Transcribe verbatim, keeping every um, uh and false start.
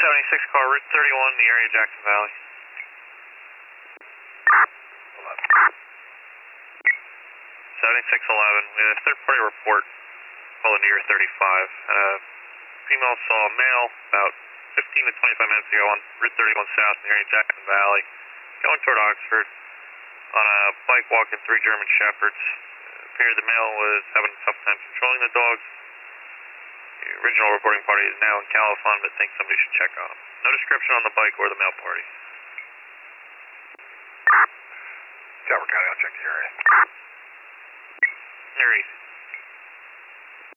seventy-six car, Route thirty-one, the area of Jackson Valley. seventy-six eleven, we had a third party report calling near thirty-five. Uh, female saw a male about fifteen to twenty-five minutes ago on Route thirty-one South in the area of Jackson Valley, going toward Oxford on a bike walking three German Shepherds. It appeared the male was having a tough time controlling the dogs. The original reporting party is now in Califon, but thinks somebody should check on him. No description on the bike or the male party. Delaware County, I'll check the area. There he is.